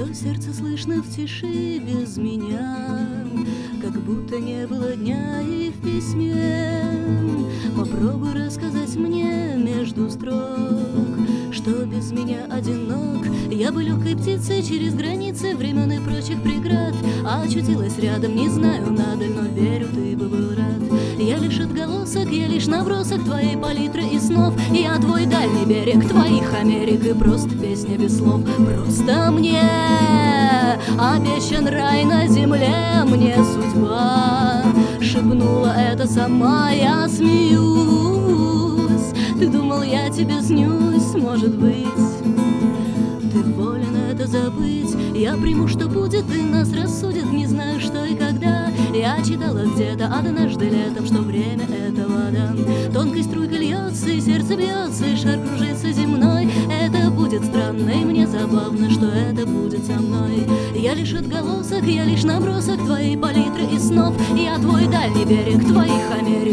что сердце слышно в тиши без меня, как будто не было дня и в письме. Попробуй рассказать мне между строк, что без меня одинок. Я бы легкой птицей через границы времен и прочих преград очутилась рядом, не знаю, надо, но верю, ты бы был рад. Я лишь отголосок, я лишь набросок твоей палитры и снов. Я твой дальний берег, твоих Америк, и просто песня без слов. Просто мне обещан рай на земле, мне судьба шепнула это сама, я смеюсь. Ты думал, я тебе снюсь, может быть, ты волен это забыть. Я приму, что будет, и нас рассудит, не знаю, что и когда. Я читала где-то однажды летом, что время — это вода. Тонкой струйкой льется, и сердце бьется, и шар кружится земной. Это будет странно, и мне забавно, что это будет со мной. Я лишь отголосок, я лишь набросок твоей палитры и снов. Я твой дальний берег, твоих Америк,